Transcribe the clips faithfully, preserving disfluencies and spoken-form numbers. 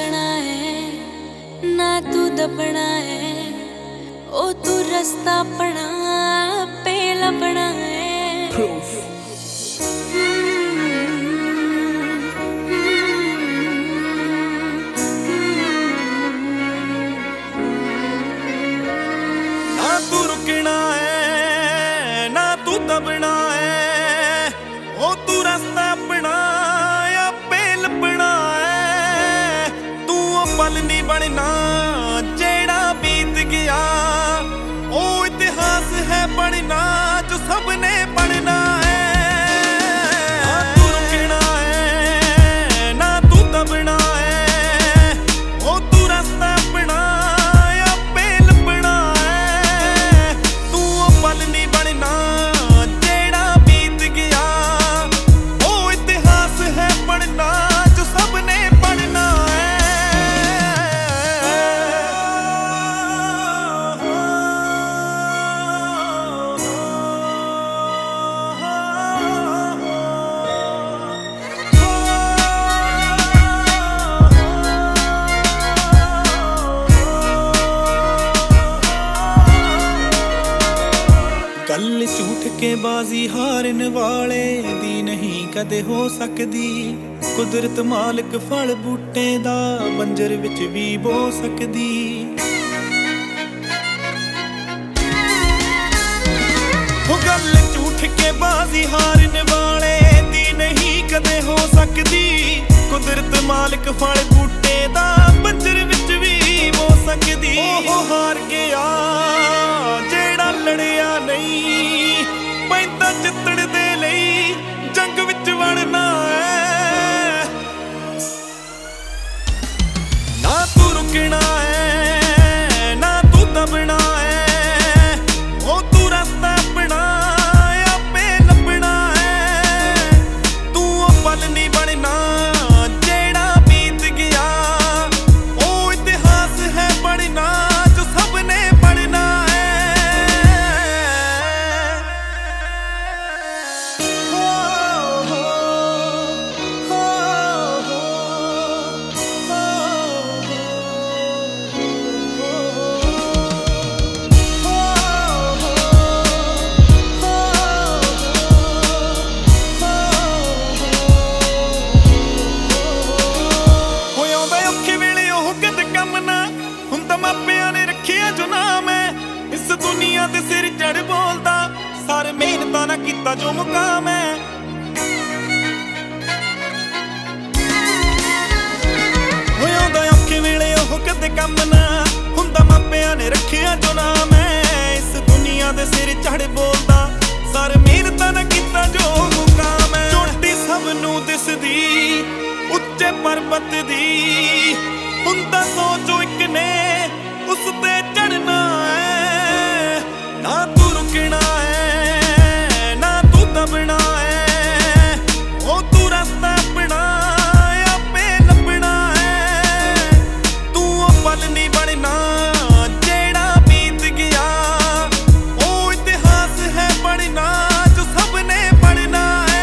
रुकना है ना तू दबना है, ओ तू रास्ता अपना पे लपना है। Proof. ना तू रुकना है ना तू दबना है, ओ तू रास्ता अपना पल नहीं बनना जेड़ा बीत गया, ओ इतिहास है बनना जो सबने पढ़ना है। ना तू रुकना है ना तू दबना है, ओ तू रास्ता अपना आपे लपना है। तू ओ पल नहीं बनना जेड़ा बीत गया, ओ इतिहास है बनना जो सबने पढ़ना है। गल झूठ के बाजी हारन वाले दी नहीं कदे हो सकदी, कुदरत मालिक फल बूटे दा बंजर विच भी बो सकदी। हो गल झूठ के बाजी हारन वाले दी नहीं कदे हो सकदी, कुदरत मालिक फल बूटे दा बंजर विच भी बो सकदी। ओ हार गया जेड़ा लड़िया नहीं, पैंदा जिੱਤਣ ਦੇ ਲਈ ਜੰਗ ਵਿੱਚ ਵੜਨਾ ਹੈ। ਨਾ ਤੂੰ ਰੁਕਣਾ ਹੈ ਨਾ ਤੂੰ ਦਬਣਾ ਹੈ, ਉਹ ਤੂੰ ਰਸਤਾ ਆਪਣਾ ਆਪੇ ਲੱਭਣਾ ਹੈ। ਤੂੰ ਉਹ ਪਲ ਨਹੀਂ ਬਣਨਾ ਜਿਹੜਾ ਬੀਤ ਗਿਆ, ਉਹ ਇਤਿਹਾਸ ਹੈ ਬਣਨਾ ਜੋ ਸਭ ਨੇ ਪੜ੍ਹਨਾ ਹੈ। ਮਾਪਿਆਂ ਨੇ ਰੱਖਿਆ ਜੋ ਨਾਮ ਹੈ ਇਸ ਦੁਨੀਆ ਦੇ ਸਿਰ ਚੜ ਬੋਲਦਾ, ਸਾਰੇ ਮਿਹਨਤਾਂ ਨਾ ਕੀਤਾ ਜੋ ਮੁਕਾਮ ਹੈ। ਹੋਇਆ ਦਾ ਔਖੇ ਵੇਲੇ ਉਹ ਕਦੇ ਕੰਮ ਨਾ ਹੁੰਦਾ, ਮਾਪਿਆਂ ਨੇ ਰੱਖਿਆ ਜੋ ਨਾਮ ਹੈ ਇਸ ਦੁਨੀਆ ਦੇ ਸਿਰ ਚੜ ਬੋਲਦਾ, ਸਾਰੇ ਮਿਹਨਤਾਂ ਨਾ ਕੀਤਾ ਜੋ ਮੁਕਾਮ ਹੈ। ਚੋਟੀ ਸਭ ਨੂੰ ਦਿਸਦੀ ਉੱਚੇ ਪਰਬਤ ਦੀ, ਹੁੰਦਾ ਸੋਚੋ ਇੱਕ ਨੇ ਉਸ ਤੇ ਚੜਨਾ ਹੈ। ਨਾ ਤੂੰ ਰੁਕਣਾ ਹੈ ਨਾ ਤੂੰ ਦਬਣਾ ਹੈ, ਉਹ ਤੂੰ ਰਸਤਾ ਆਪਣਾ ਆਪੇ ਲੱਭਣਾ ਹੈ। ਤੂੰ ਉਹ ਪਲ ਨਹੀਂ ਬਣਨਾ ਜਿਹੜਾ ਬੀਤ ਗਿਆ, ਉਹ ਇਤਿਹਾਸ ਹੈ ਬਣਨਾ ਜੋ ਸਭ ਨੇ ਪੜ੍ਹਨਾ ਹੈ।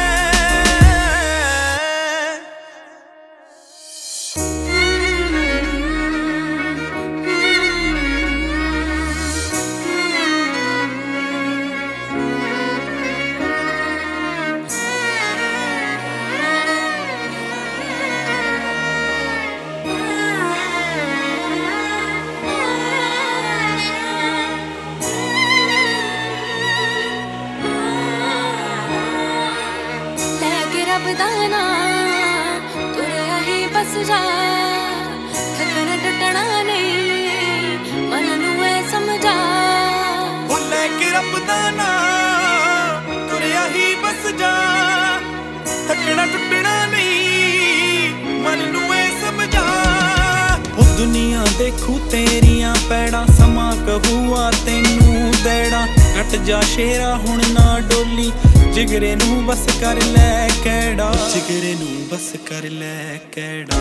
ਬਦਾਨਾ ਤੁਰਿਆ ਹੀ ਬਸ ਜਾ, ਥਕਣਾ ਟੁੱਟਣਾ ਨਹੀਂ ਮਨ ਨੂੰ ਐ ਸਮਝਾ। ਉਹ ਲੈ ਕੇ ਰੱਬ ਦਾ ਨਾਂ ਤੁਰਿਆ ਹੀ ਬਸ ਜਾ, ਥਕਣਾ ਟੁੱਟਣਾ ਨਹੀਂ ਮਨ ਨੂੰ ਐ ਸਮਝਾ। ਉਹ ਦੁਨੀਆ ਦੇਖੂ ਤੇਰੀਆਂ ਪੈੜਾਂ, ਸਮਾਂ ਕਹੂਆ ਤੈਨੂੰ ਦੇੜਾ, ਕੱਟ ਜਾ ਸ਼ੇਰਾ ਹੁਣ ਨਾ ਡੋਲੀ, ਜਿਗਰੇ ਨੂੰ ਬਸ ਕਰ ਲੈ ਕਿਹੜਾ, ਜਿਗਰੇ ਨੂੰ ਬਸ ਕਰ ਲੈ ਕਿਹੜਾ।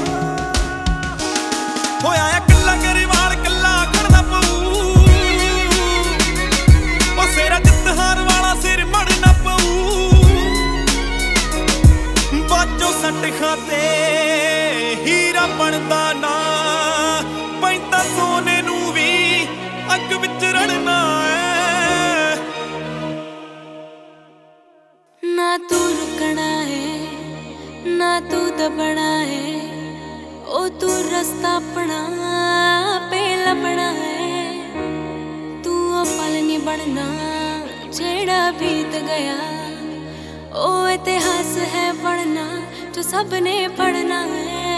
ਹੋਇਆ ਆ ਕੱਲਾ ਗਰੇਵਾਲ ਕੱਲਾ ਖੜਨਾ ਪਊ, ਉਹ ਸੇਰਾ ਜਿੱਤ ਹਾਰ ਵਾਲਾ ਸਿਰ ਮੜਨਾ ਪਊ। ਬਾਜੋ ਸੱਟ ਖਾਤੇ ਹੀਰਾ ਬਣਦਾ ਨਾ तू दबना है ओ तू रस्ता अपना पे लबना है। तू ओ पल नहीं बनना जेड़ा बीत गया, ओ इतिहास है पढ़ना जो सबने पढ़ना है।